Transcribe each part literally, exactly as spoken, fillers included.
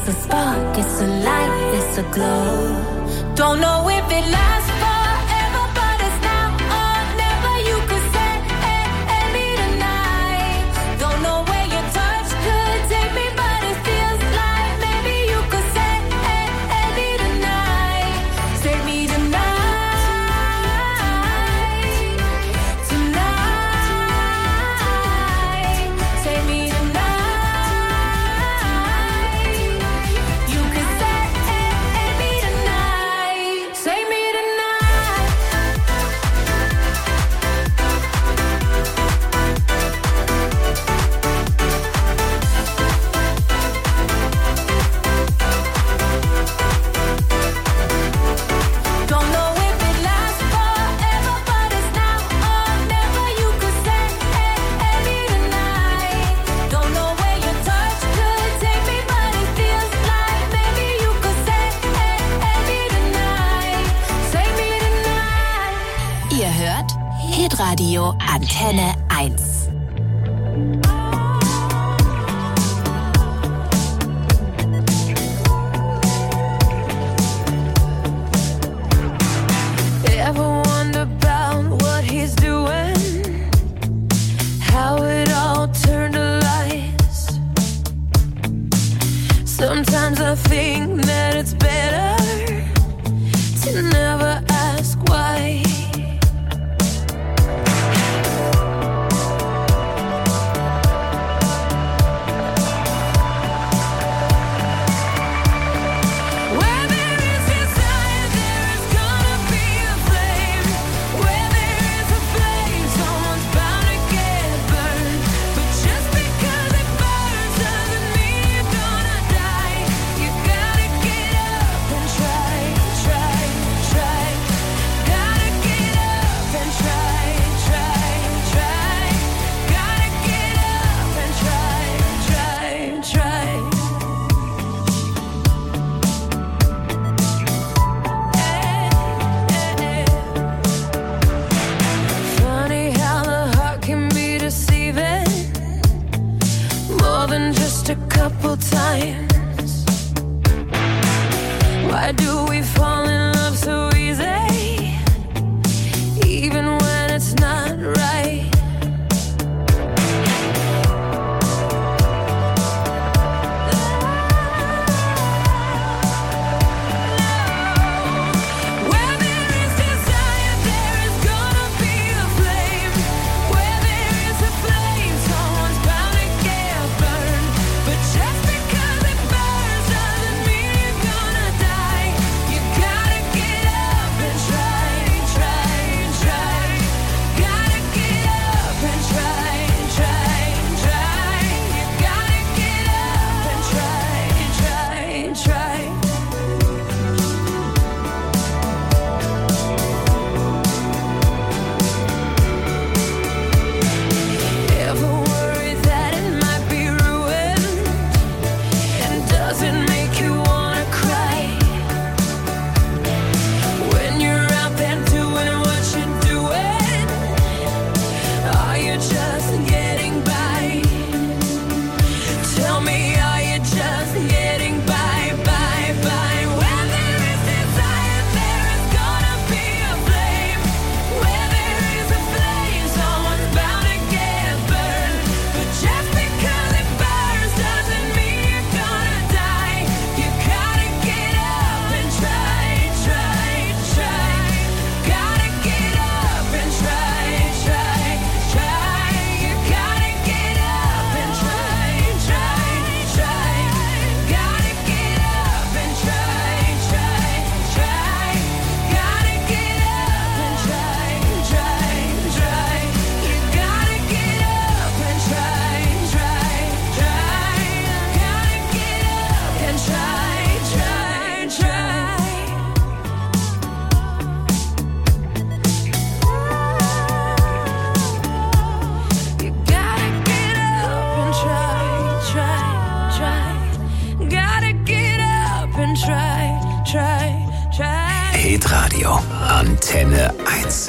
It's a spark, it's a light, it's a glow. Don't know if it lasts forever, but it's now or never. You could say me tonight. Don't know where your touch could take me, but it feels like maybe you could say me tonight. Say me tonight, tonight. Say me tonight. You could say me tonight. Say me tonight. Don't know if it lasts forever, but it's now or never. You could say me tonight. Don't know where your touch could take me, but it feels like maybe you could say me tonight. Say me tonight. Ihr hört Hitradio Antenne eins. Ever wonder about what he's doing? How it all turned to lies? Sometimes I think that it's better to never ask why. Where there is desire, there is gonna be a flame. Where there is a flame, someone's bound to get burned. But just because it burns doesn't mean you're gonna die. You gotta get up and try, try, try. Gotta get up and try, try, try. Gotta get up and try, try, try. Funny how the heart can be deceiving, more than just a couple times. Why do we fall in love so easy, even when it's not right? Where there is desire, there is gonna be a flame. Where there is a flame, someone's bound to get burned. But just because it burns doesn't mean you're gonna die. You gotta get up and try, try, try. Gotta get up and try, try, try. You gotta get up and try, try, try. Ever worry that it might be ruined? And does it make you wanna cry? When you're out there doing what you're doing, are you just getting by? Tell me, are you just getting by, by, by? Where there is desire, there is gonna be a flame. Where there is a flame, someone's bound to get burned. But just because it burns doesn't mean you're gonna die. You gotta get up and try, try, try. Gotta get up and try, try, try. You gotta get up and try, try, try. Gotta get up and try, try, try. Gotta get up and try, try, try. You gotta get up and try, try, try. Gotta get up and try, try, try. You gotta get up and try, try, try. Gotta get up and try, try, try. Hitradio Antenne eins.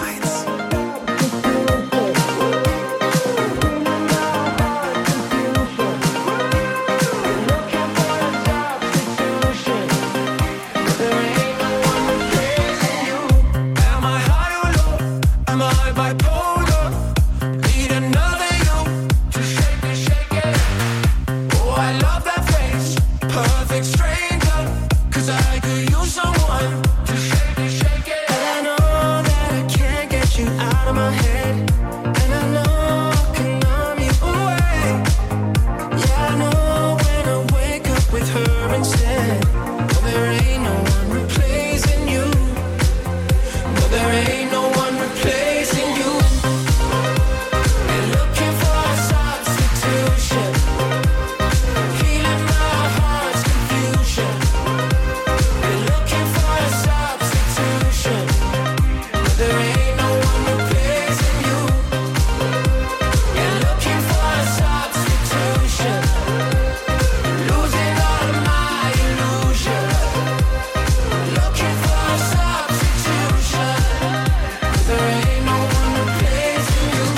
my head, and I know I can numb you away. Yeah, I know when I wake up with her instead. No, there ain't no one replacing you. No, there ain't no one replacing you. They're looking for a substitution, healing my heart's confusion. They're looking for a substitution. No, there ain't no one replacing you. They're looking for a substitution, losing all of my illusion. Looking for a substitution. There ain't no one replacing you.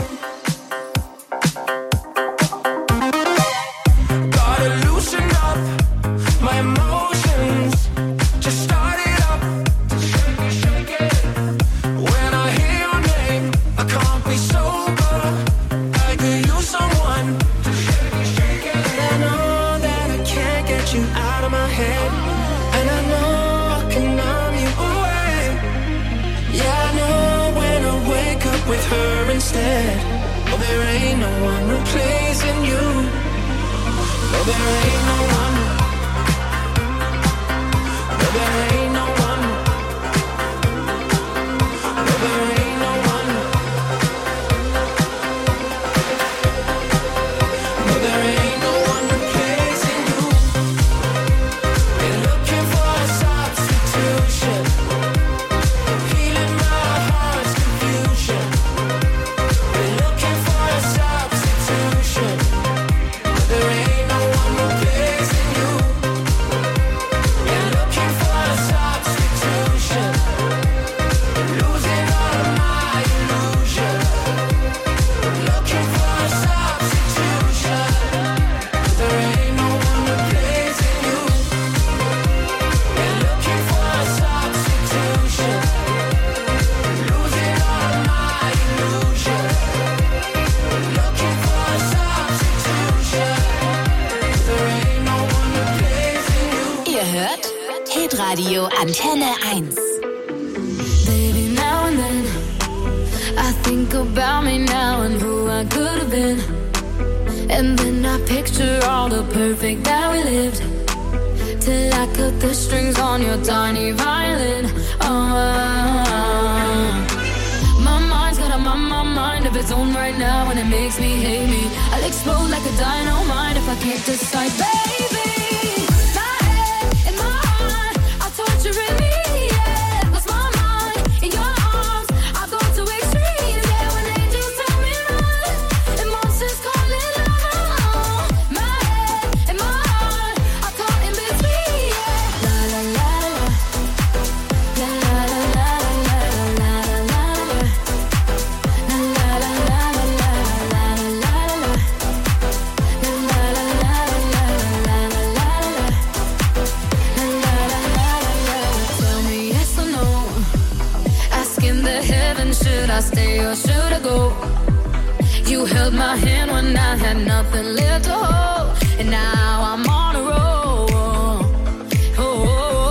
Gotta loosen up my emotions. Just start it up. Shake it, shake it. When I hear your name, I can't be sober. I could use someone to shake it, shake it. But I know that I can't get you out of my head, and I know I can numb you away. Yeah, I know when I wake up with her instead. Oh, there ain't no one replacing you. No, there ain't no one. No, there ain't no one. No, there ain't no one. No, there ain't no one replacing you. They're looking for a substitution, healing my heart's confusion. They're looking for a substitution. No, there ain't no one replacing you. They're looking for a substitution, losing all of my illusion. Looking for a substitution. There ain't no one replacing you. They're looking for a substitution, losing all of my illusion. Looking for a substitution. There ain't no one replacing you. Ihr hört Hitradio Antenne eins. Baby, now and then I think about me now and who I could have been. And then I picture all the perfect that we lived, till I cut the strings on your tiny violin. Oh, my mind's got a my, my mind of its own right now, and it makes me hate me. I'll explode like a dynamite if I can't decide, baby. My head and my heart are torturing me, yeah. Lost my mind in your arms, I go to extremes, yeah. When angels tell me run, and monsters call it love. My head and my heart are caught in between, yeah. La la la la, la la la la la la la la la, la la la la la la la la la la. La la la la la la la la la la. La la la la la. Tell me yes or no. Asking the heavens, should I stay or should I go? You held my hand when I had nothing left to hold, and now I'm on a roll. Oh, oh, oh,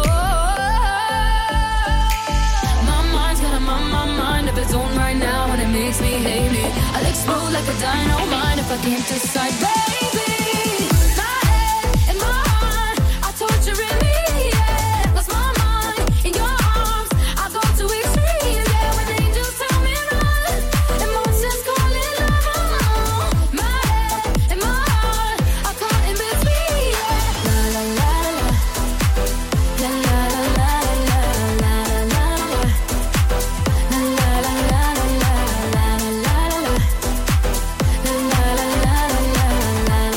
oh. My mind's got a my, my mind of its own right now, and it makes me hate me. I'll explode like a dynamite if I can't decide, baby. My head and my heart are torturing me, yeah. Lost my mind in your arms, I go to extremes, yeah. When angels tell me run, and monsters call it love. My head and my heart are caught in between, yeah. La la la la, la la la la la la la la, la la la la la la la la la, la la la la la la la.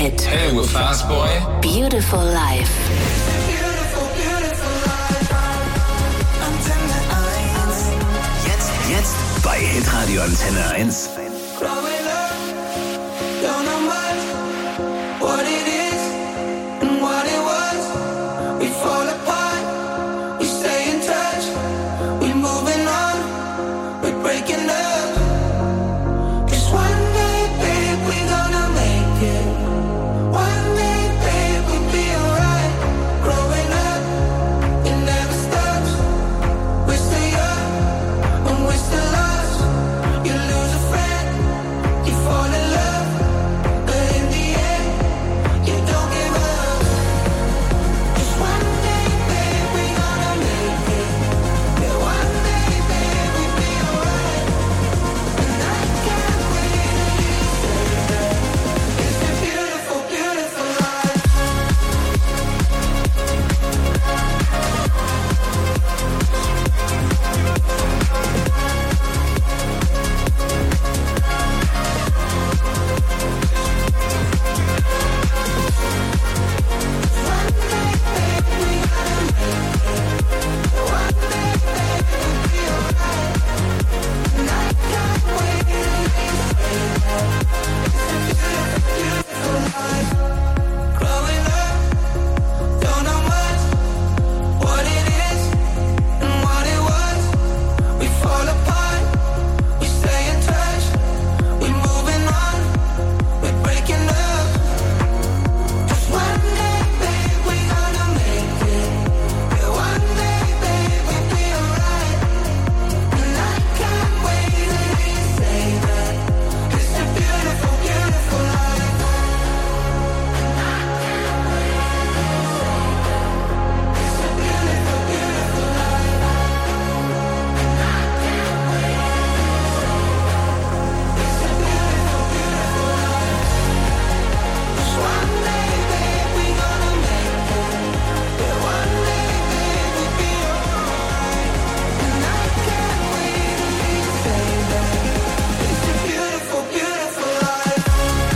Hit. Hey, we're Fast Boy. Beautiful Life. Beautiful, beautiful life. Antenne eins. Jetzt, jetzt bei Hitradio Antenne eins. Growing up, don't know much what it is and what it was. We fall apart, we stay in touch, we moving on, we're breaking up. Just one day, babe, we gonna make it. One day, babe, we'll be alright. Growing up, it never stops. We're still young and we're still lost. You lose a friend, you fall in love, but in the end, you don't give up. Just one day, babe, we gonna make it. Yeah, one day, babe, we'll be alright. And I can't wait till you say that. It's a beautiful, beautiful life. Growing up, don't know much what it is and what it was. We fall apart, we stay in touch, we moving on, we're breaking up. Just one day, babe, we gonna make it. Yeah, one day, babe, we'll be alright. And I can't wait till you say that. It's a beautiful, beautiful life. It's a beautiful, beautiful life. It's a beautiful, beautiful life. Just one day, babe, we gonna make it. Yeah, one day, babe, we'll be alright. And I can't wait till you say that. It's a beautiful, beautiful life.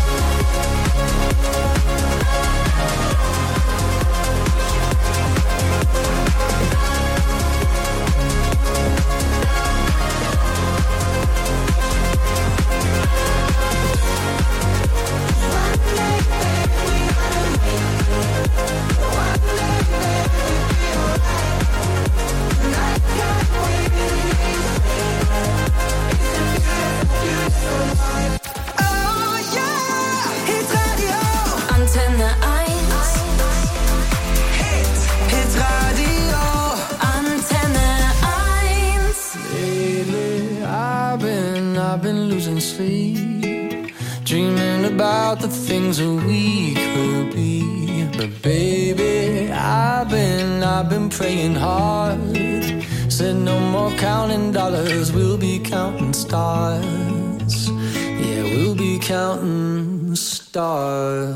Oh yeah, Hitradio. Antenne eins. Hit, Hitradio. Antenne eins. Lately, I've been, I've been losing sleep, dreaming about the things that we could be. But baby, I've been, I've been praying hard. Said no more counting dollars, we'll be counting stars. Yeah, we'll be counting stars.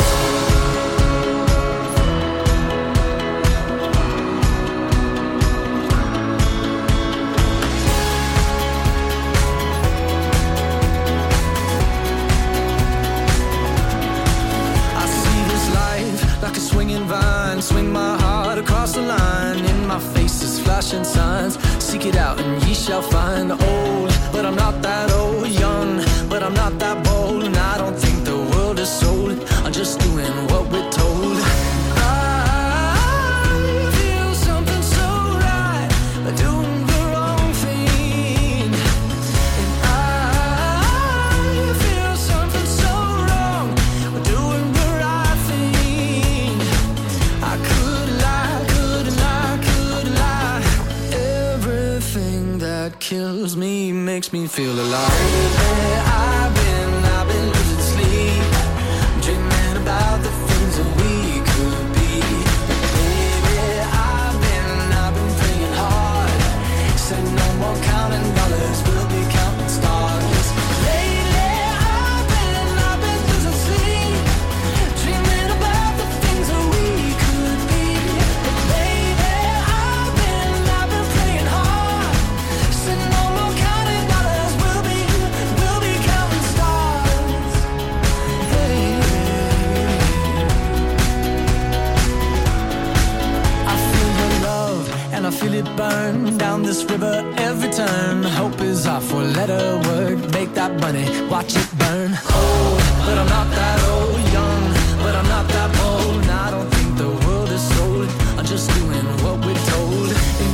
I see this life like a swinging vine, swing my heart across the line. In my face is flashing signs, seek it out and ye shall find. Old, but I'm not that old. Young, but I'm not that bold. And I don't think the world is sold, I'm just doing what we're told. I feel something so right, doing the wrong thing. And I feel something so wrong, doing the right thing. I could lie, could lie, could lie. Everything that kills me makes me feel alive. I've been, I've been losing sleep, dreaming about the things that we could be. Baby, I've been, I've been praying hard. Said no more counting dollars, we'll be counting stars. Lately, I've been, I've been losing sleep, dreaming about the things that we could be. Baby, I've been, I've been praying hard. Said no more counting dollars, we'll be, we'll be burn down this river every turn. Hope is our four-letter word. Make that money, watch it burn. Old, but I'm not that old. Young, but I'm not that bold. And I don't think the world is sold. I'm just doing what we're told. And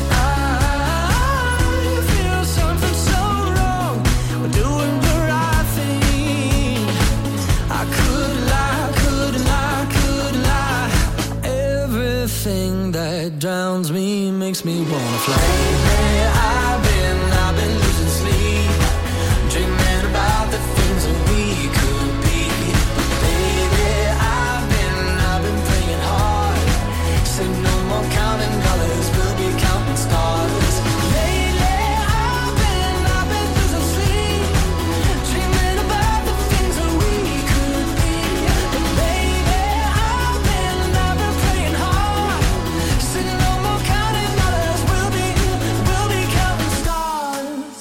I feel something so wrong. We're doing the right thing. I could lie, could lie, could lie. Everything that drowns me makes me wanna fly. Hey, I've been, I've been losing sleep, dreaming about the things that we could be. Baby, I've been, I've been praying hard. Said no more counting dollars, we'll be counting stars. Lately, I've been, I've been losing sleep, dreaming about the things that we could be. But baby, I've been, I've been praying hard. Said no more counting dollars, we'll be, we'll be counting stars.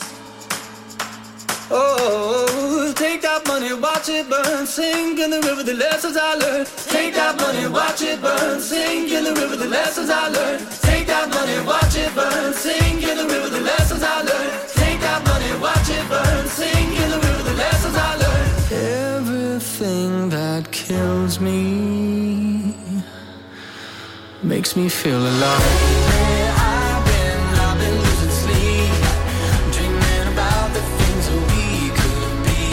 Oh, take that money, watch it burn, sink in the river, the lessons I learned. Take that money, watch it burn, sink in the river, the lessons I learned. Take that money, watch it burn, sink in the river, the lessons I learned. Take that money, watch it burn, sink in the river, the lessons I learned. Everything that kills me makes me feel alive. Hey, I've been, I've been losing sleep, dreaming about the things that we could be.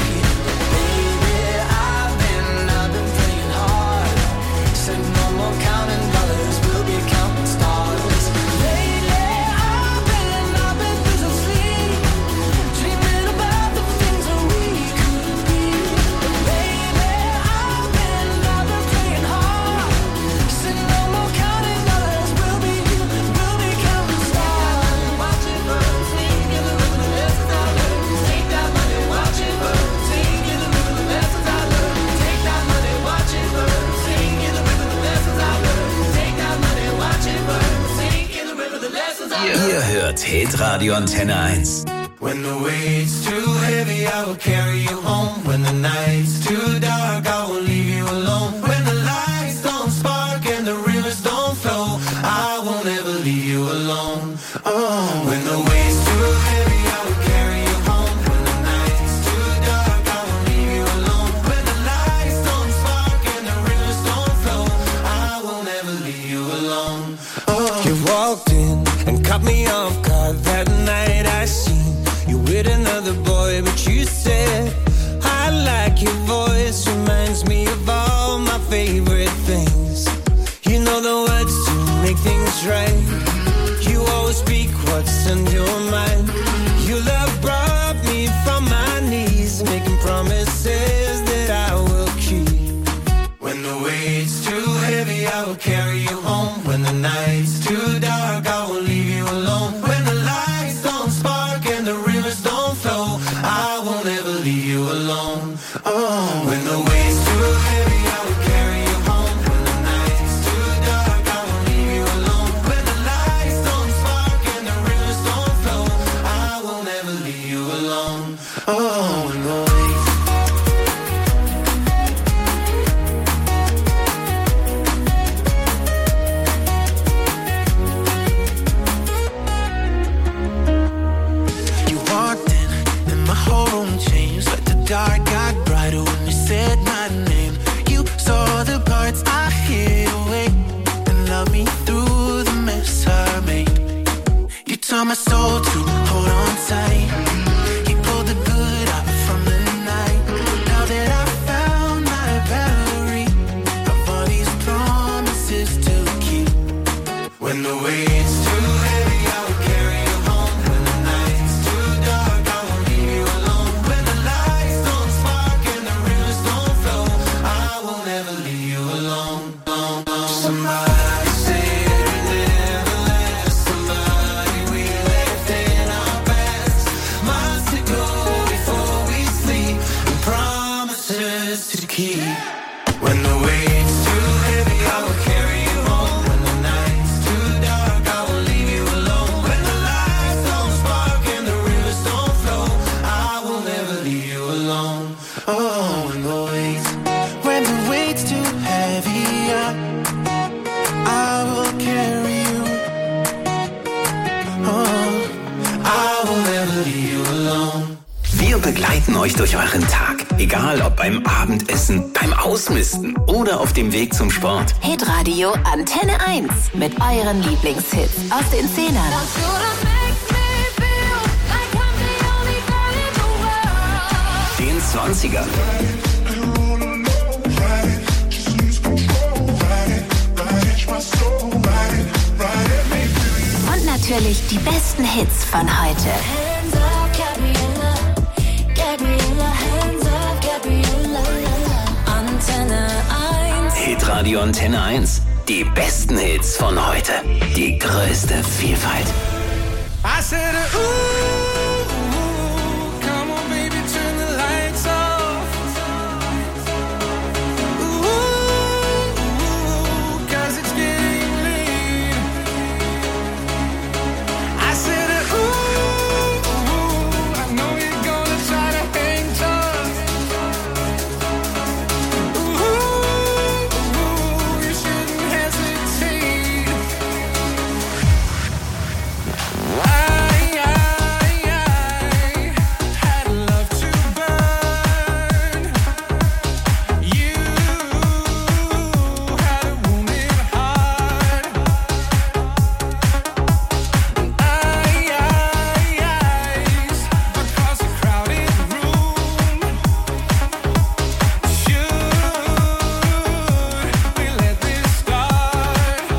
Baby, I've been, I've been praying hard. Said no more counting dollars, we'll be counting stars. Lately, I've been, I've been losing sleep, dreaming about the things that we could be. Baby, I've been, I've been praying hard. Said no more counting dollars, we'll be, we'll be counting stars. Watch it burn, sink in the river, the lessons I learned. Take that money, watch it burn, sink in the river, the lessons I learned. Take that money, watch it burn, sink in the river, the lessons I learned. Take that money, watch it burn, sink in the river, the lessons I learned. Ihr hört Hitradio Antenne eins. When the weight's too heavy, I will carry you home. When the night's too dark, I will leave you alone. When the lights don't spark and the rivers don't flow, I won't ever leave you alone. Oh, when the weight's too heavy, I will carry you home. When the night's too dark, I will leave you alone. When the lights don't spark and the rivers don't flow, I will never leave you alone. Oh, you walked in and caught me off guard that night. I seen you with another boy, but you said, I like your voice, reminds me of all my favorite things. You know the words to make things right. You always speak what's on your mind. Your love brought me from my knees, making promises that I will keep. When the weight's too heavy, I will carry you home. When the night's too dark, I will leave you alone. When the lights don't spark and the rivers don't flow, I won't ever leave you alone. Oh, when the weight's too heavy, I will carry you home. When the night's too dark, I will leave you alone. When the lights don't spark and the rivers don't flow, I will never leave you alone. Oh, when the weight's dark got brighter when you said my name. You saw the parts I hid away and loved me through the mess I made. You taught my soul to hold on tight. You pulled the good out from the night. Now that I found my battery of all these promises to keep. When the weight's too heavy, I will carry you home. When the night's too dark, I will leave you alone. When the lights don't spark and the rivers don't flow, I will never leave you alone. alone, alone. Somebody said we never last. Somebody we left in our past. Months to go before we sleep, and promises to keep. When the weight's too heavy, I will carry you home. When the night's too dark, I will leave you alone. When the lights don't spark and the rivers don't flow, I will never leave you alone. Oh, when the weight's, when the weight's too heavy, I, I will carry you. begleiten euch durch euren Tag. Egal ob beim Abendessen, beim Ausmisten oder auf dem Weg zum Sport. Hitradio Antenne eins mit euren Lieblingshits aus den Zehnern. Den zwanzigern. Und natürlich die besten Hits von heute. Antenne eins. Hitradio Antenne eins. Die besten Hits von heute. Die größte Vielfalt. I said, ooh, come on baby, turn the lights off. Ooh, 'cause it's getting late. I said, ooh, I know you're gonna try to hang tough. Ooh, you shouldn't hesitate. I, I, I had love to burn. You had a wounded heart. I, I, eyes across a crowded room. Should we let this start?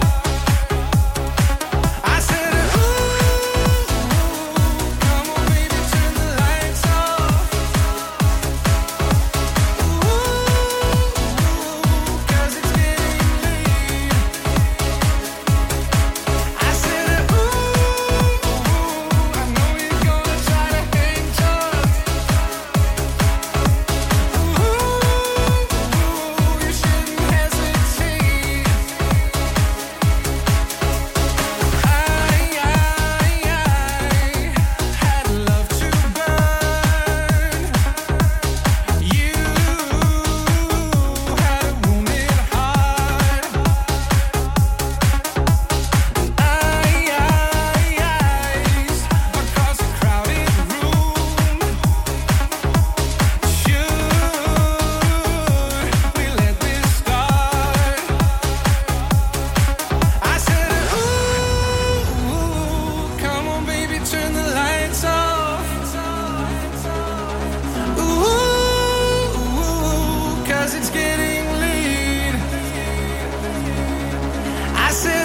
I said, ooh, come on baby, turn the lights off. Ooh, 'cause it's getting late. I said, ooh, I know you're gonna try to hang tough. Ooh, you shouldn't hesitate. I, I, I had love to burn. You had a wounded heart. I, I, eyes across a crowded room. Should we let this start? I said, ooh, come on baby, turn the lights off. Ooh, 'cause it's getting late. I said,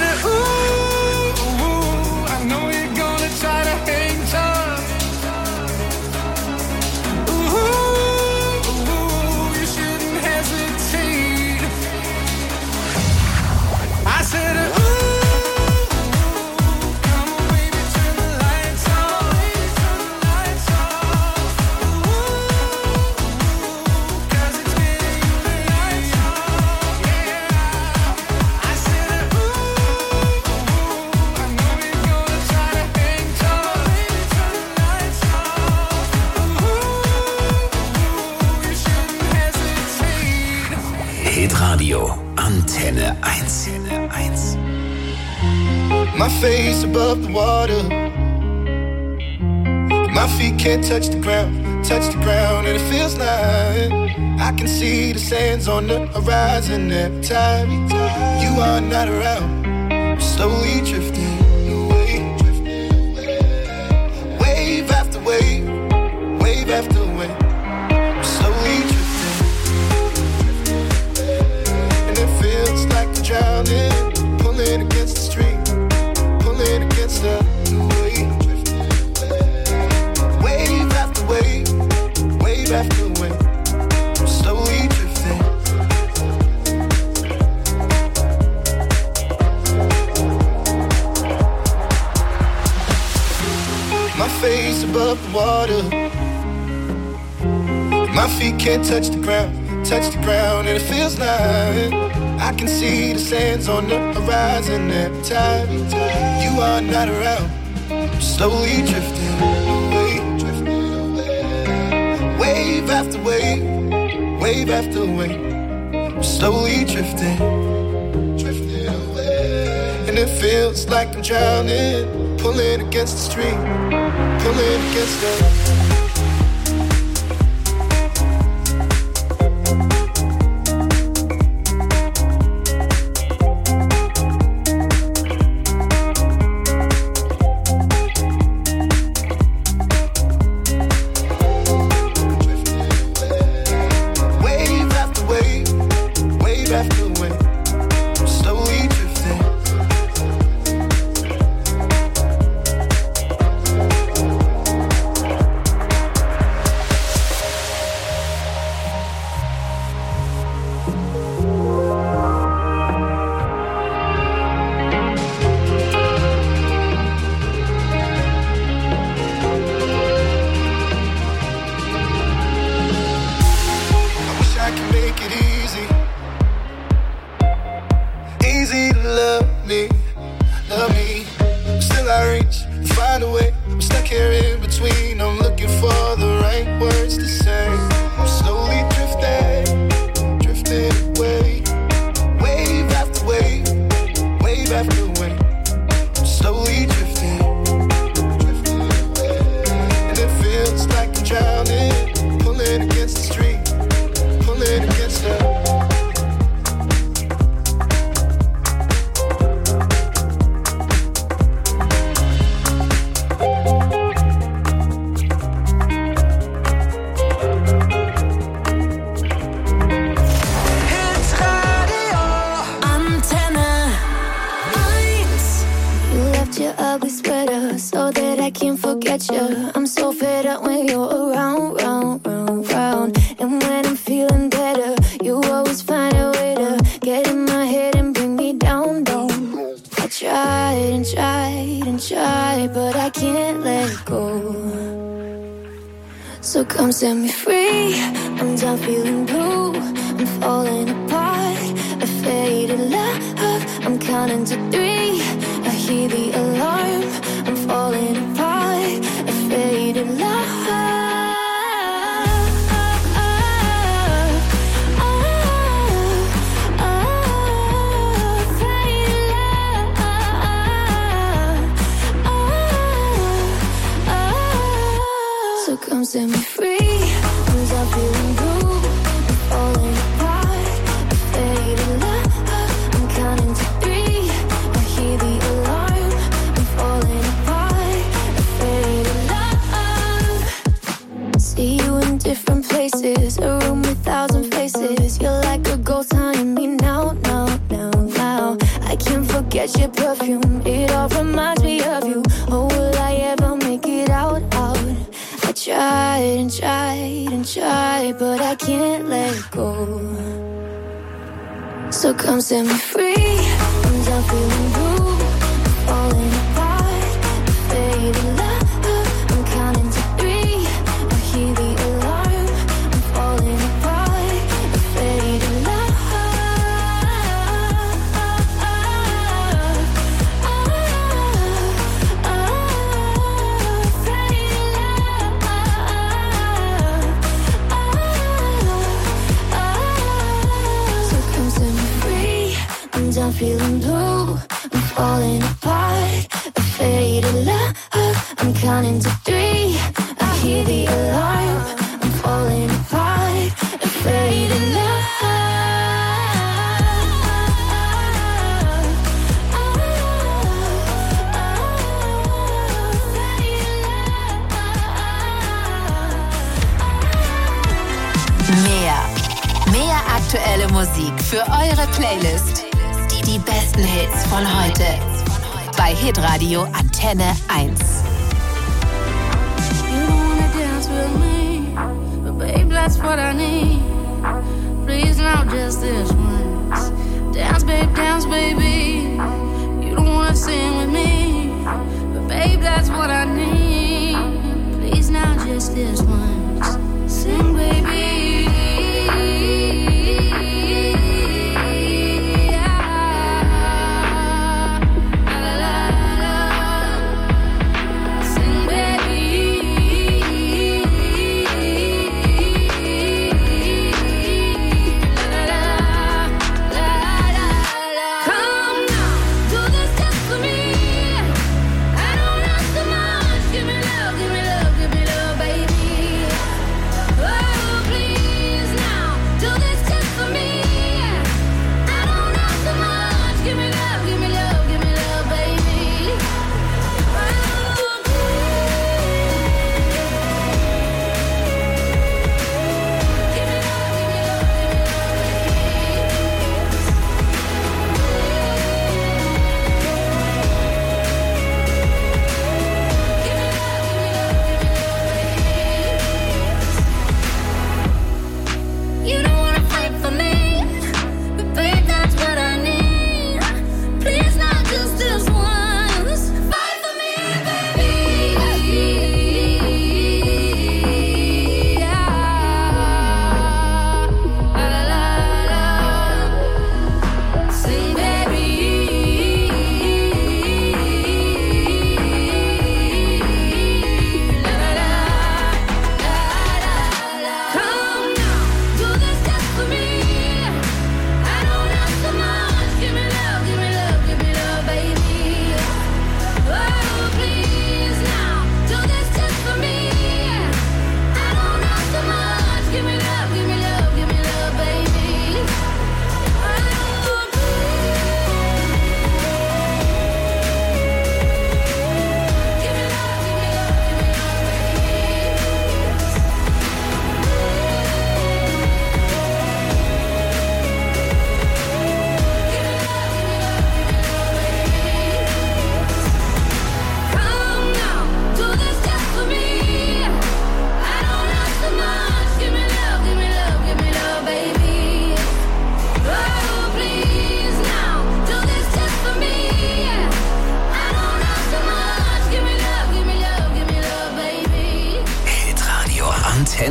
ooh, I know you're gonna try to hang tough. Ooh, you shouldn't hesitate. I said, ooh, come on baby, turn the lights off. Ooh, 'cause it's getting late. Yeah. I said, ooh, I know you're gonna try to hang tough. Turn the lights off. Ooh, you shouldn't hesitate. Hitradio Antenne eins. eins. My face above the water. My feet can't touch the ground, touch the ground, and it feels like I can see the sands on the horizon every time you are not around. I'm slowly drifting away, wave after wave, wave after wave. I'm slowly drifting, and it feels like I'm drowning, pulling against the stream, pulling against the wave. Wave after wave, wave after wave. I'm slowly drifting. My face above the water. My feet can't touch the ground, touch the ground, and it feels like I can see the sands on the horizon every time you are not around. I'm slowly drifting away, drifting away. Wave after wave, wave after wave. I'm slowly drifting, drifting away. And it feels like I'm drowning, pulling against the stream, pulling against the easy to love me, love me. But still I reach, find a way. I'm stuck here in between. I'm looking for the right words to say. I'm slowly drifting, drifting away. Wave after wave, wave after wave. I'm slowly drifting, drifting away. And it feels like I'm drowning, pulling against the stream, pulling against the. So that I can't forget you. I'm so fed up when you're around, round, round, round. And when I'm feeling better, you always find a way to get in my head and bring me down, down. I tried and tried and tried, but I can't let go. So come set me free. I'm done feeling blue. I'm falling apart. A faded love. I'm counting to three. I hear the alarm. I'm falling apart, a faded love. So come set me free. I'm done feeling blue. I'm falling apart, a faded love. I'm counting to three. I hear the alarm. I'm falling apart, a faded love. See you in different places, a room with thousand faces. You're like a ghost haunting me now, now, now, now. I can't forget your perfume. It all reminds me of you. Oh, will I ever make it out, out? I tried and tried and tried, but I can't let go. So come set me free. I'm done feeling blue. I'm falling apart, a faded love. I'm counting to three. I hear the alarm. I'm falling apart, a faded love. So come set me free. I'm done feeling blue. I'm falling apart, a faded love. I'm counting to three. I hear the alarm. I'm falling apart, a faded love. Mehr. Mehr aktuelle Musik für eure Playlist. Die, die besten Hits von heute. Bei Hitradio Antenne eins. You don't wanna dance with me, but babe, that's what I need. Please, now just this once. Dance, babe, dance, baby. You don't wanna sing with me, but babe, that's what I need. Please, now just this once. Sing, baby. Give me love, give me love, baby.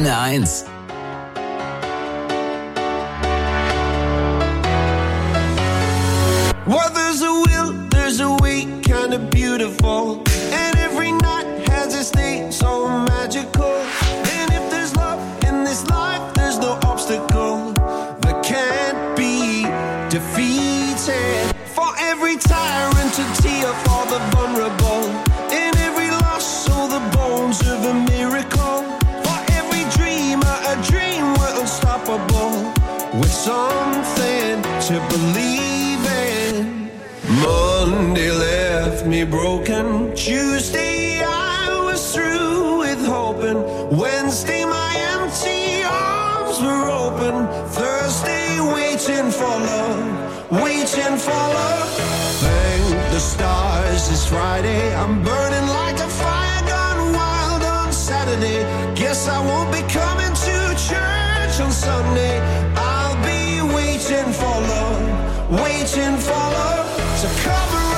Antenne eins. Well, there's a will, there's a way, kind of beautiful. And every night has its day, so magical. And if there's love in this life, there's no obstacle that can't be defeated. For every tyrant, a tear for the vulnerable. In every loss, so the bones of a miracle. For every dreamer, a dream we're unstoppable. With something to believe in. Monday left me broken. Tuesday I was through with hoping. Wednesday my empty arms were open. Thursday waiting for love, waiting for love. Thank the stars it's Friday. I'm burning like a fire gone wild on Saturday. Guess I won't be coming to church on Sunday. I'll be waiting for love, waiting for love to come around.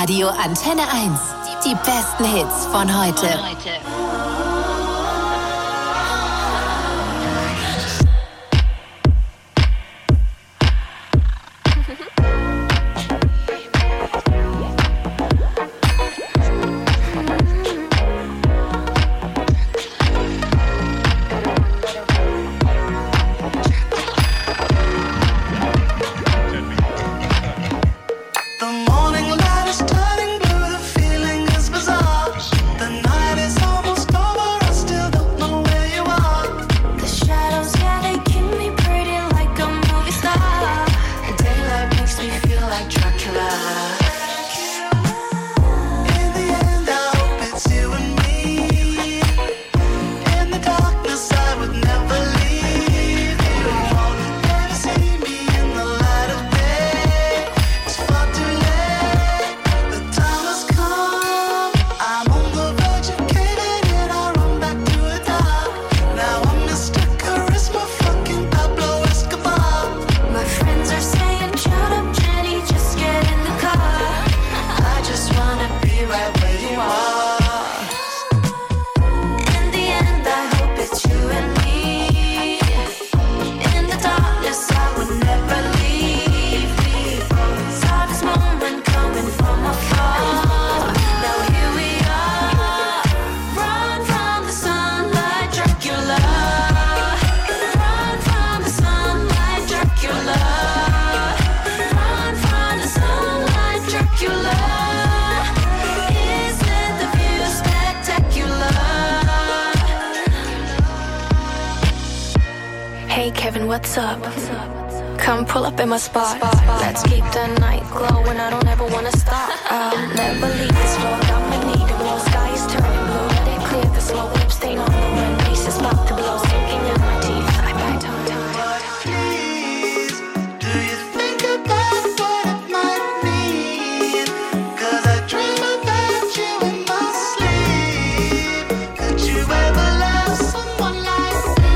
Hitradio Antenne eins. Die besten Hits von heute. What's up? Come pull up in my spot. Let's keep the night glowing. I don't ever wanna stop. I'll never leave this road. I'ma need it. Blue sky is turning blue. Let it clear the slow lip stain on the wind. Bass is about to blow, sinking in my teeth. I bite on Please, do you think about what it might mean? 'Cause I dream about you in my sleep. Could you ever love someone like me?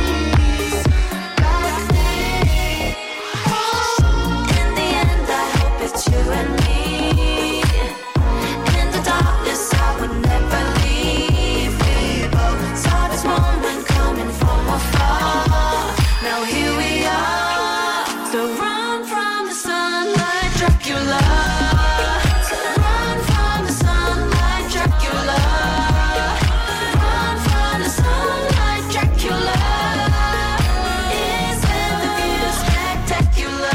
You and me. In the darkness, I would never leave. We both saw this moment coming from afar. Now here we are. So run from the sun like Dracula. Run from the sun like Dracula. Run from the sun like Dracula. Isn't the view spectacular?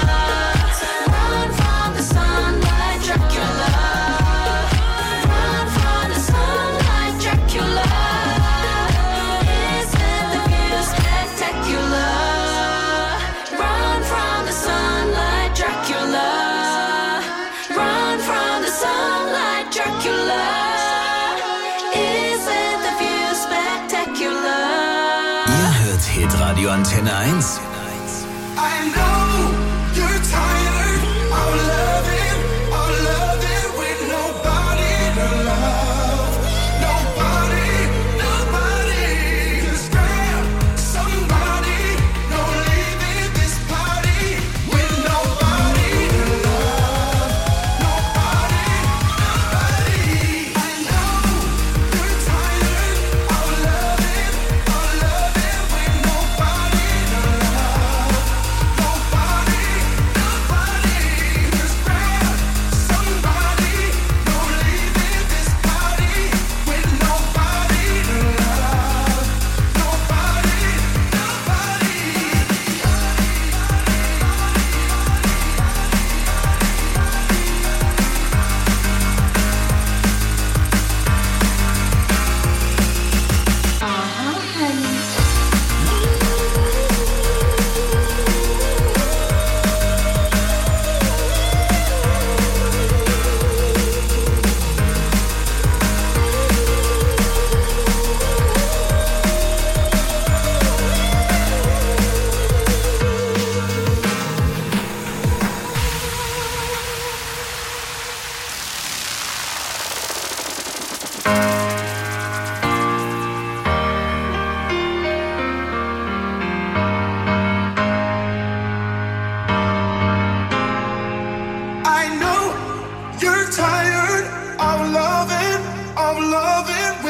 Hitradio Antenne eins. I know you're tired of loving, of loving with nobody to love. Nobody, nobody. Just grab somebody, no leaving this party with nobody to love. Nobody, nobody. I know you're tired of loving, of loving with nobody to love.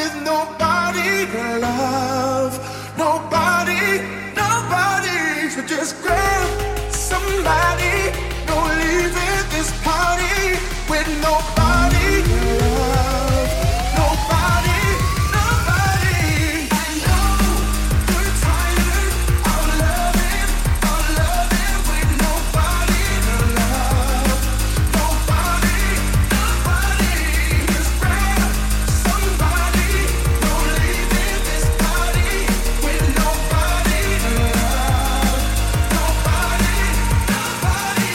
with nobody to love. Nobody, nobody. So just grab somebody. No leaving this party with nobody to love. Nobody, nobody. I know you're tired of loving, of loving with nobody to love. Nobody, nobody. Just grab somebody. No leaving this party with nobody to love. Nobody, nobody.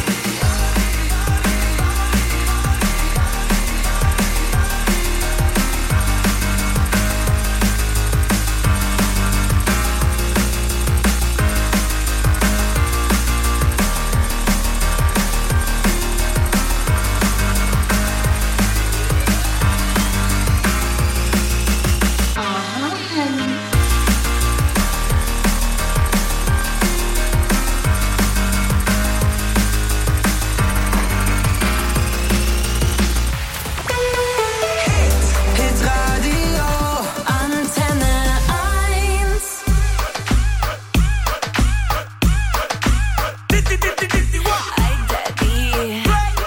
Hit Radio Antenne eins. Ay, Daddy.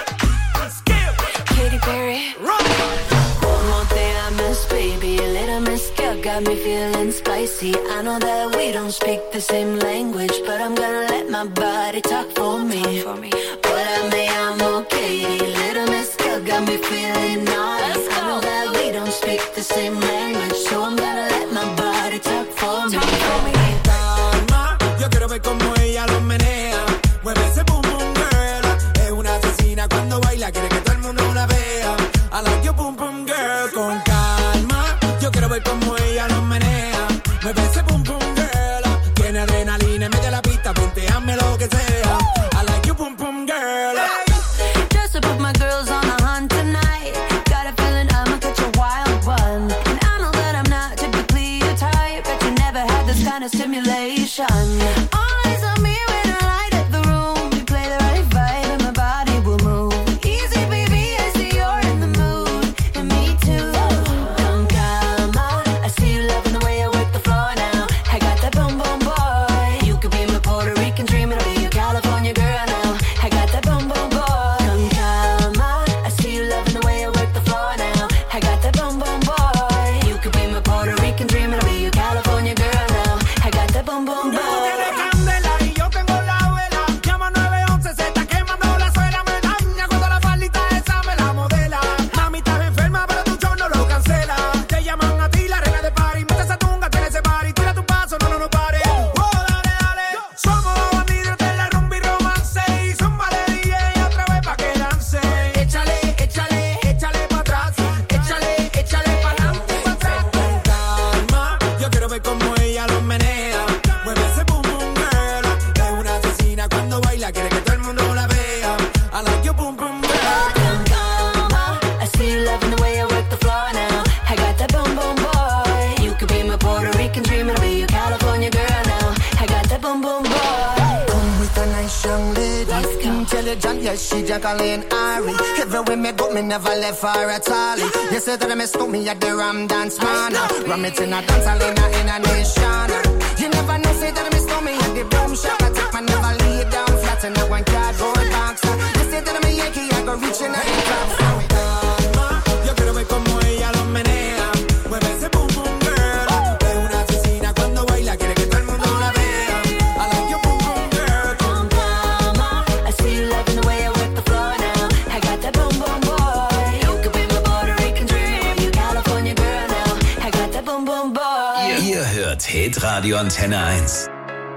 Katy Perry. One more thing I miss, baby. A little miss girl got me feeling spicy. I know that we don't speak the same language, but I'm gonna let my body talk for me. But I may, I'm okay. Little miss girl got me feeling naughty. I know that we don't speak the same language, so I'm gonna let my body talk for me. Calma, yo quiero ver cómo ella lo menea. Mueve ese boom boom girl. Es una asesina cuando baila, quiere que todo el mundo la vea. I like your boom boom girl. Con calma, yo quiero ver cómo ella lo menea. Mueve ese boom boom girl. Tiene adrenalina, mete la pista, ponteame lo que sea. I like your boom boom girl. Just to put my girls on a hunt tonight. Got a feeling I'ma catch a wild one. And I know that I'm not typically your type, but you never had this kind of stimulation. All eyes on me when I light up the room. You play the right vibe and my body will move. Easy, baby, I see you're in the mood. And me too. Con calma, I see you loving the way I work the floor now. I got that boom boom boy. You could be my Puerto Rican dream, and I'll be your California girl now. I got that boom boom boy. Con calma, I see you loving the way I work the floor now. I got that boom boom boy. You could be my Puerto Rican dream, and I'll be your California girl now. I got that boom boom boy. Tú tienes candela y yo tengo la vela. Llama nueve once, se está quemando la suela. Me daña cuando la faldita esa me la modela. Mami, estás enferma, pero tu show no lo cancela. Te llaman a ti, la reina de party. Mete esa tunga, tiene ese party. Tira tu paso, no, no, no pare. Oh, dale, dale. Somos los bandidos de la rumba y romance. Y zumba de D J otra vez pa' que dance. Échale, échale, échale pa' atrás. Échale, échale pa' adelante y pa' atrás. Con calma, yo quiero ver cómo ella lo menea. Mueve ese boom boom girl. Es una asesina cuando baila, quiere que todo el mundo la vea. I like your boom boom girl. Con calma, I see you loving the way I work the floor now. I got that boom boom boy. You could be my Puerto Rican dream, and I'll be your California girl now. I got that boom boom boy. Come with a nice young lady. Let's go. Intelligent, yes, she Jacqueline Ari. Everywhere me go, me never left her at all. You say that me stop me at the Ram Dance Man. Ram it in a dance hall in a, in a nation. You never know, say that me stop me at the boom shop. I take my never lay down flat in a one cardboard box. You say that me Yankee, I go reaching out the top. Calma, yo quiero ver cómo ella lo menea. Mueve ese boom boom girl. Es una asesina cuando baila, quiere que todo el mundo la vea. I like your boom boom girl. Con calma, I see you loving the way I work the floor now. I got that boom boom boy. You could be my Puerto Rican dream, you California girl now. I got that boom boom boy. Ihr hört Hit Radio Antenne eins.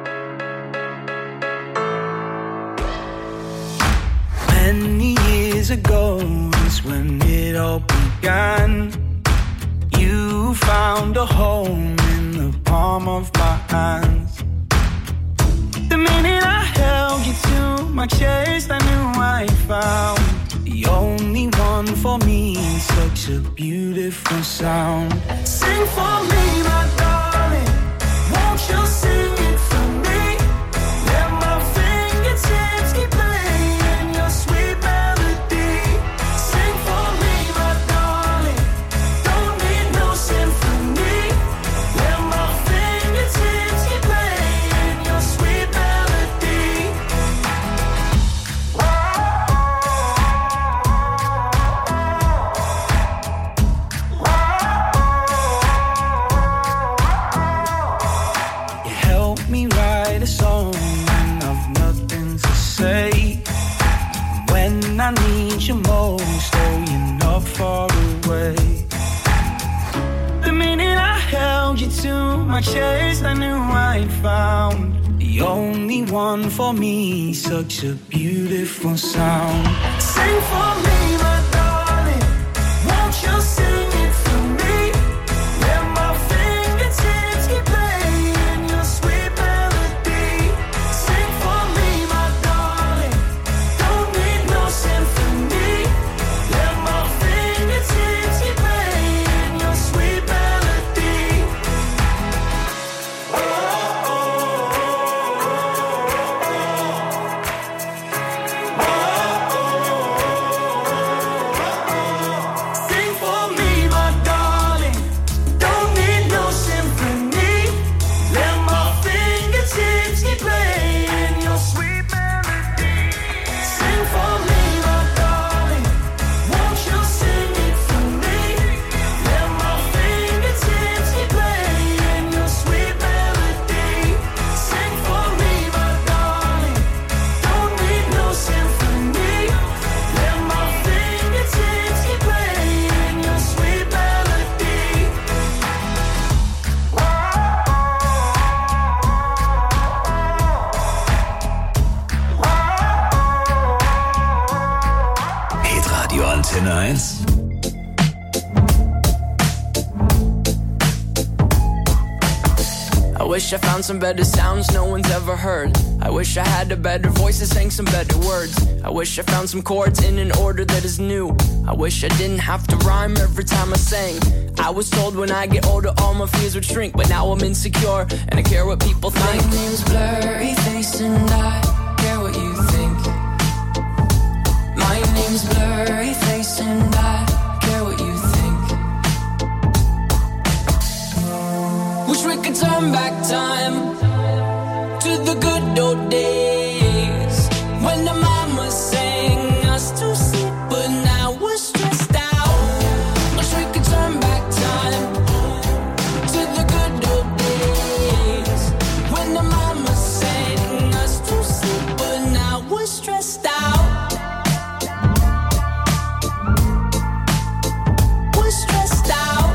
Many years ago is when it all began. You found a home in the palm of my hands. The minute I held you to my chest, I knew I found the only one for me. Such a beautiful sound. Sing for me, my darling. Won't you sing it for me? Let my fingertips keep playing your sweet melody. Sing for me, my darling. Don't need no sympathy. my chest, I knew I'd found the only one for me. Such a beautiful sound. Sing for me, my darling. Won't you sing it for me? Let my fingertips keep playing your sweet melody. Sing for me, my darling. Don't need no symphony. Let my fingertips keep playing your sweet melody. Oh, oh, sing for me, my darling. Don't need no symphony. Let my fingertips keep playing your sweet melody. Sing for me, my darling. Won't you sing it for me? Let my fingertips keep playing your sweet melody. Sing for me, my darling. Don't need no symphony. Let my fingertips keep playing your sweet melody. Hitradio Antenne eins. I wish I found some better sounds no one's ever heard. I wish I had a better voice that sang some better words. I wish I found some chords in an order that is new. I wish I didn't have to rhyme every time I sang. I was told when I get older all my fears would shrink, but now I'm insecure and I care what people think. My name's Blurry Face and I care what you think. My name's Blurry Face and I care what you think. Wish we could turn back time to the good old days when the mama sang us to sleep, but now we're stressed out. Wish we could turn back time to the good old days when the mama sang us to sleep, but now we're stressed out. We're stressed out.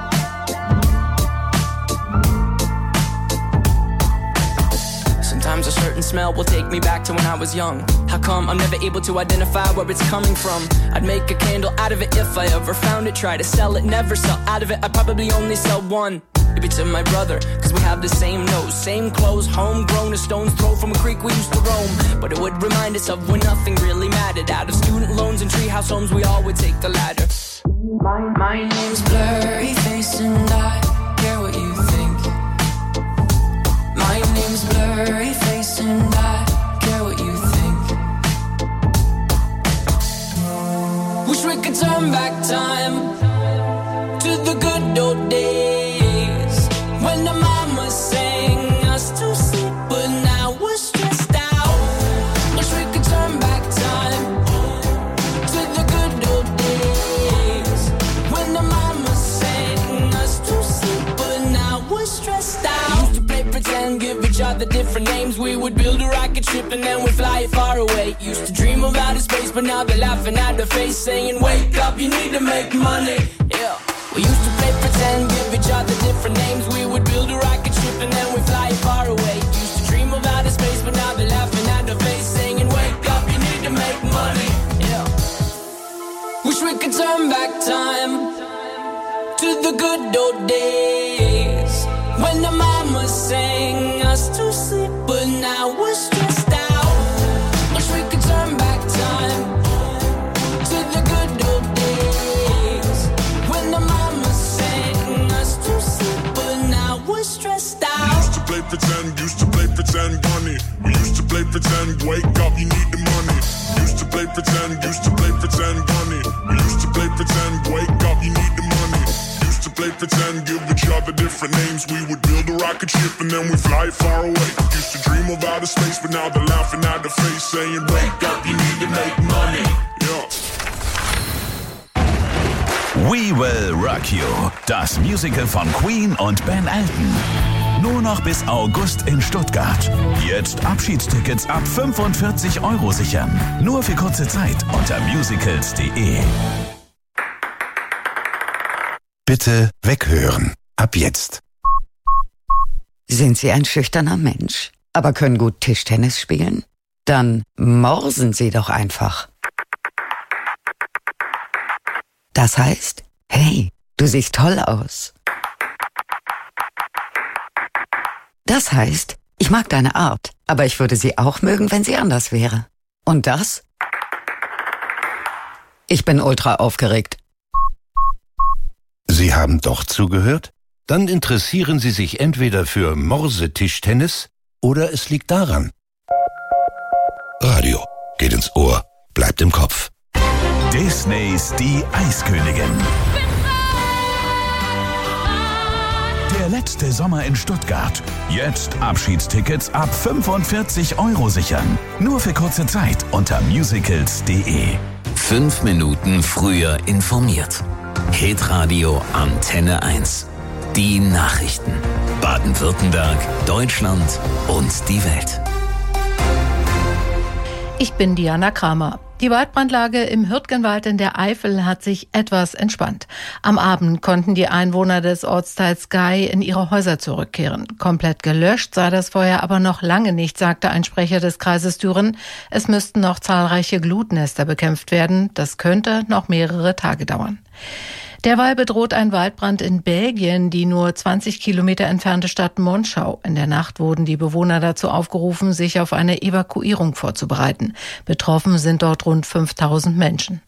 Sometimes a certain smell will take me back to when I was young. How come I'm never able to identify where it's coming from? I'd make a candle out of it if I ever found it. Try to sell it, never sell out of it. I'd probably only sell one. Maybe to my brother, cause we have the same nose, same clothes, homegrown, a stone's throw from a creek we used to roam. But it would remind us of when nothing really mattered. Out of student loans and treehouse homes, we all would take the ladder. My, my name's Blurry Face and I care what you think. My name's Blurry Face and I care what you think. Wish we could turn back time to the good old days when the mama sang us to sleep, but now we're stressed out. Wish we could turn back time to the good old days when the mama sang us to sleep, but now we're stressed out. We used to play pretend, give each other different names. We would build a rocket ship and then we'd fly it far away. Used to dream of outer space, but now they're laughing at the face, saying, wake up, you need to make money. Yeah. We used to play pretend, give each other different names. We would build a rocket ship and then we'd fly it far away. Used to dream of outer space, but now they're laughing at the face, saying, wake up, you need to make money. Yeah. Wish we could turn back time to the good old days when the mama sang us to sleep, but now we're stressed out. Wish we could turn back time to the good old days when the mama sang us to sleep, but now we're stressed out. We used to play pretend, used to play pretend, bunny. We used to play pretend, wake up, you need the money. Used to play pretend, used to play pretend, bunny. We used to play pretend, wake up, you need the money. Used to play pretend, give each other different names. We would build a rocket ship and then we fly it far away. Used to dream of outer space, but now they're laughing at the face, saying, wake up, you need to make money. Yeah. We Will Rock You, das Musical von Queen und Ben Elton. Nur noch bis August in Stuttgart. Jetzt Abschiedstickets ab fünfundvierzig Euro sichern. Nur für kurze Zeit unter musicals punkt de. Bitte weghören. Ab jetzt. Sind Sie ein schüchterner Mensch, aber können gut Tischtennis spielen? Dann morsen Sie doch einfach. Das heißt, hey, du siehst toll aus. Das heißt, ich mag deine Art, aber ich würde sie auch mögen, wenn sie anders wäre. Und das? Ich bin ultra aufgeregt. Sie haben doch zugehört? Dann interessieren Sie sich entweder für Morse-Tischtennis oder es liegt daran. Radio geht ins Ohr, bleibt im Kopf. Disneys Die Eiskönigin. Der letzte Sommer in Stuttgart. Jetzt Abschiedstickets ab fünfundvierzig Euro sichern. Nur für kurze Zeit unter musicals punkt de. Fünf Minuten früher informiert. Hitradio Antenne eins. Die Nachrichten. Baden-Württemberg, Deutschland und die Welt. Ich bin Diana Kramer. Die Waldbrandlage im Hürtgenwald in der Eifel hat sich etwas entspannt. Am Abend konnten die Einwohner des Ortsteils Gei in ihre Häuser zurückkehren. Komplett gelöscht sei das Feuer aber noch lange nicht, sagte ein Sprecher des Kreises Düren. Es müssten noch zahlreiche Glutnester bekämpft werden. Das könnte noch mehrere Tage dauern. Derweil bedroht ein Waldbrand in Belgien die nur zwanzig Kilometer entfernte Stadt Monschau. In der Nacht wurden die Bewohner dazu aufgerufen, sich auf eine Evakuierung vorzubereiten. Betroffen sind dort rund fünftausend Menschen.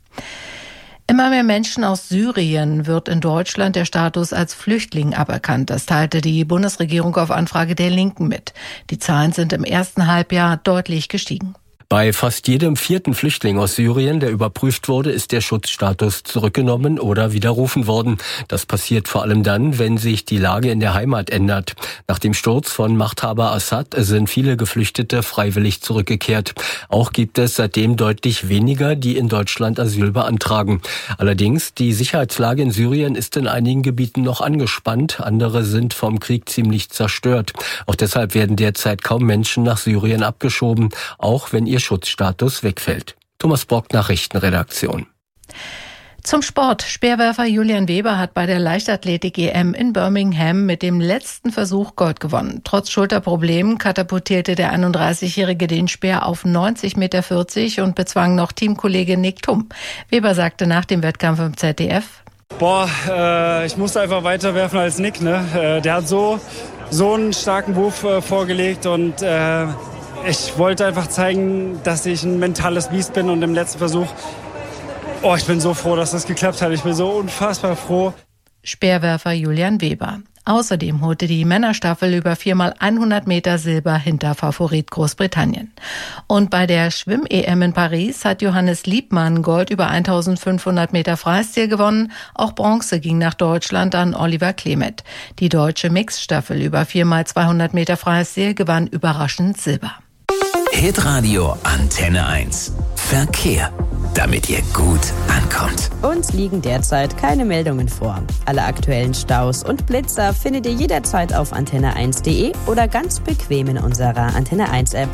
Immer mehr Menschen aus Syrien wird in Deutschland der Status als Flüchtling aberkannt. Das teilte die Bundesregierung auf Anfrage der Linken mit. Die Zahlen sind im ersten Halbjahr deutlich gestiegen. Bei fast jedem vierten Flüchtling aus Syrien, der überprüft wurde, ist der Schutzstatus zurückgenommen oder widerrufen worden. Das passiert vor allem dann, wenn sich die Lage in der Heimat ändert. Nach dem Sturz von Machthaber Assad sind viele Geflüchtete freiwillig zurückgekehrt. Auch gibt es seitdem deutlich weniger, die in Deutschland Asyl beantragen. Allerdings, die Sicherheitslage in Syrien ist in einigen Gebieten noch angespannt. Andere sind vom Krieg ziemlich zerstört. Auch deshalb werden derzeit kaum Menschen nach Syrien abgeschoben, auch wenn ihr Schutzstatus wegfällt. Thomas Brock, Nachrichtenredaktion. Zum Sport. Speerwerfer Julian Weber hat bei der Leichtathletik-E M in Birmingham mit dem letzten Versuch Gold gewonnen. Trotz Schulterproblemen katapultierte der einunddreißigjährige den Speer auf neunzig Meter vierzig und bezwang noch Teamkollege Nick Thum. Weber sagte nach dem Wettkampf im Z D F: Boah, äh, ich musste einfach weiter werfen als Nick. Ne? Äh, der hat so, so einen starken Wurf äh, vorgelegt und äh, ich wollte einfach zeigen, dass ich ein mentales Biest bin und im letzten Versuch, oh, ich bin so froh, dass das geklappt hat. Ich bin so unfassbar froh. Speerwerfer Julian Weber. Außerdem holte die Männerstaffel über viermal hundert Meter Silber hinter Favorit Großbritannien. Und bei der Schwimm-E M in Paris hat Johannes Liebmann Gold über eintausendfünfhundert Meter Freistil gewonnen. Auch Bronze ging nach Deutschland an Oliver Klemet. Die deutsche Mixstaffel über viermal zweihundert Meter Freistil gewann überraschend Silber. Hitradio Antenne eins. Verkehr. Damit ihr gut ankommt. Uns liegen derzeit keine Meldungen vor. Alle aktuellen Staus und Blitzer findet ihr jederzeit auf antenne eins punkt de oder ganz bequem in unserer Antenne eins App.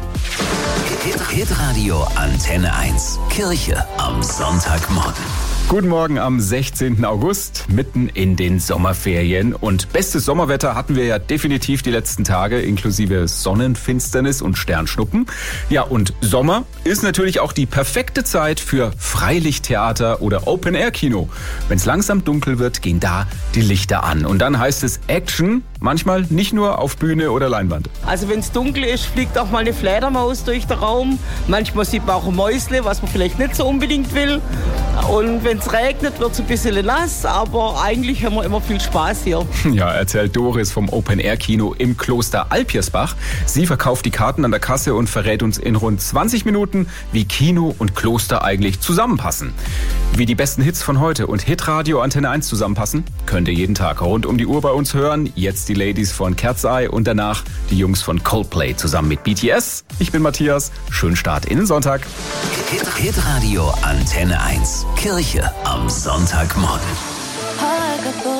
Hitradio Antenne eins. Kirche am Sonntagmorgen. Guten Morgen am sechzehnten August, mitten in den Sommerferien. Und bestes Sommerwetter hatten wir ja definitiv die letzten Tage, inklusive Sonnenfinsternis und Sternschnuppen. Ja, und Sommer ist natürlich auch die perfekte Zeit für Freilichttheater oder Open-Air-Kino. Wenn es langsam dunkel wird, gehen da die Lichter an. Und dann heißt es Action, manchmal nicht nur auf Bühne oder Leinwand. Also wenn es dunkel ist, fliegt auch mal eine Fledermaus durch den Raum. Manchmal sieht man auch ein Mäusle, was man vielleicht nicht so unbedingt will. Und wenn es regnet, wird es ein bisschen nass, aber eigentlich haben wir immer viel Spaß hier. Ja, erzählt Doris vom Open-Air-Kino im Kloster Alpirsbach. Sie verkauft die Karten an der Kasse und verrät uns in rund zwanzig Minuten, wie Kino und Kloster eigentlich zusammenpassen. Wie die besten Hits von heute und Hitradio Antenne eins zusammenpassen, könnt ihr jeden Tag rund um die Uhr bei uns hören. Jetzt die Ladies von Cat's Eye und danach die Jungs von Coldplay zusammen mit B T S. Ich bin Matthias. Schönen Start in den Sonntag. Hitradio Antenne eins. Kirche am Sonntagmorgen.